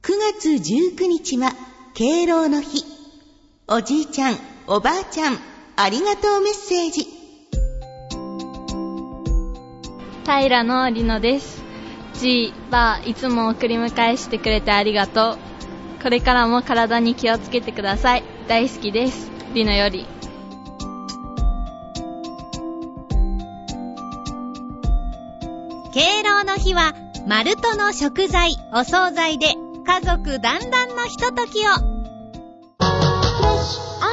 月19日は敬老の日。おじいちゃん、おばあちゃん、ありがとうメッセージ。 平野里乃です。じい、ばあ、いつも送り迎えしてくれてありがとう。これからも体に気をつけてください。大好きです。里乃より。 敬老の日はマルトの食材、お惣菜で家族団らんのひとときを。フレッシュ